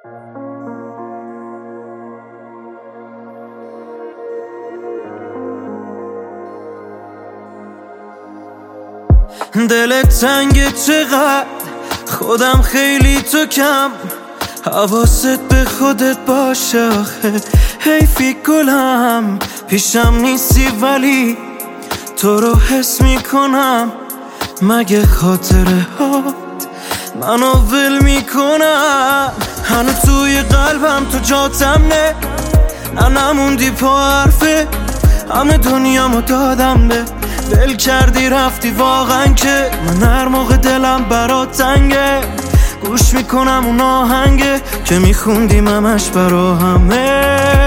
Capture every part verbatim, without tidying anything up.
دلت تنگه چقدر، خودم خیلی تو کم، حواست به خودت باشه آخه حیفی گلم، پیشم نیستی ولی تو رو حس میکنم، مگه خاطره هات منو ول میکنم، هنو توی قلبم تو جاتم نه، نه نموندی پا حرفه، همه دنیامو دادم به ول کردی رفتی واقعا که من هر موقع دلم برات تنگه گوش میکنم اون آهنگه که میخوندیم همش برا همه،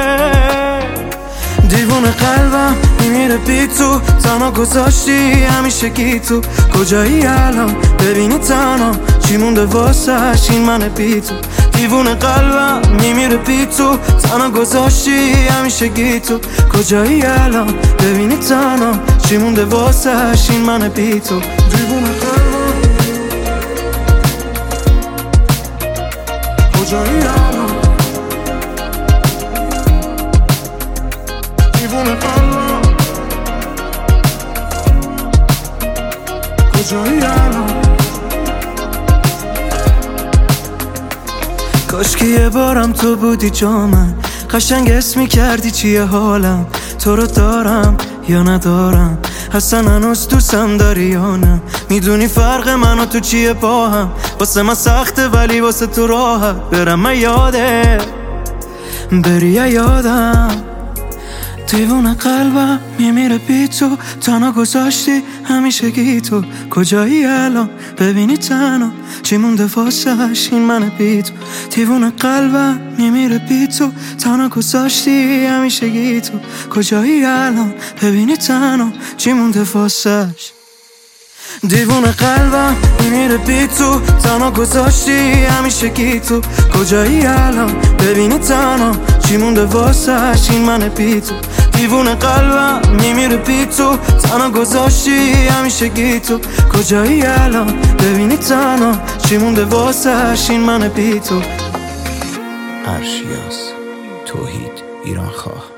دیوونه قلبم میمیره بی تو، تنها گذاشتی همیشه گی تو، کجایی الان ببینی تنها چی مونده واسش این من بی تو، دیوونه قلبم میمیره بی تو، تنها گذاشتی همیشه گی تو، کجایی الان ببینی تنها چی مونده واسش این من بی تو، دیوونه قلبم کجایی الان، دیوونه قلبم کجایی الان، کاش که یه بارم تو بودی جا من، قشنگ اسم میکردی چیه حالم، تو رو دارم یا ندارم، اصلا هنوز دوستم داری یا نه، میدونی فرق من و تو چیه با هم، واسه من سخته ولی واسه تو راحت، برم من یاده بری یادم، دیوونه قلبم میمیره بی تو، تنها گذاشتی همیشه گی تو، کجایی الان ببینی تنها چی مونده واسش این من بی تو، دیوونه قلبم میمیره بی تو، تنها گذاشتی همیشه گی تو، کجایی الان ببینی تنها چی مونده واسش، دیوونه قلبم میمیره بی تو، تنها گذاشتی همیشه گی تو، کجایی الان ببینی تنها چی مونده واسش این من بی تو، دیوونه قلبم میمیره بی تو، تنها گذاشتی همیشه گی تو، کجایی الان ببینی تنها چی مونده واسش این من بی تو. ارشیاس توحید ایران خواه.